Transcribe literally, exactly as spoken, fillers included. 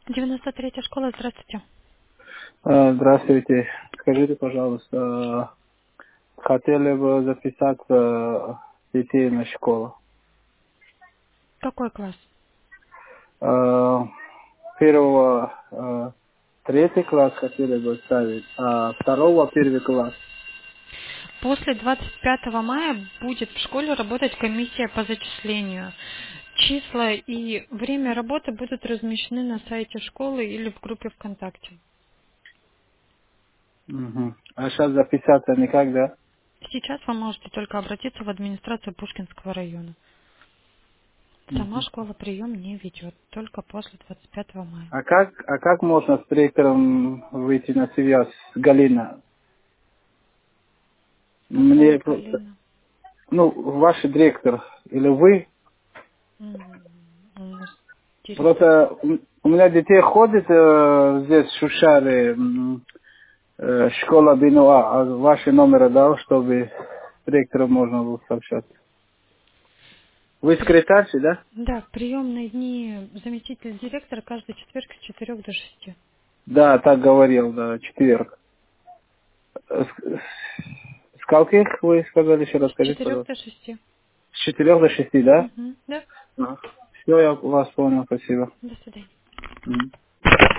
девяносто третья школа, здравствуйте. А, Здравствуйте. Скажите, пожалуйста, хотели бы записаться детей на школу. Какой класс? А, Первого, а, третий класс хотели бы ставить, а второго первый класс. После двадцать пятого мая будет в школе работать комиссия по зачислению. Числа и время работы будут размещены на сайте школы или в группе ВКонтакте. Мгм. А сейчас записаться никак, да? Сейчас вы можете только обратиться в администрацию Пушкинского района. Сама Мгм. школа прием не ведет, только после двадцать пятого мая. А как, а как можно с директором выйти на связь с Галиной? Какая Мне просто, Галина? ну, ваш директор или вы. М, У нас директор. Просто у у меня детей ходит э, здесь в Шушаре, м, э, школа Бинуа, а ваши номеры дал, чтобы с директором можно было сообщаться. Вы При- секретарь, да? Да, приемные дни заместитель директора каждый четверг с четырех до шести. Да, так говорил, да, четверг. Э, С, с скольких вы сказали, еще раз С скажите, четырех пожалуйста. до шести. С четырех до шести, да? Мгм, да. Все, я вас понял, спасибо. До свидания. Мгм.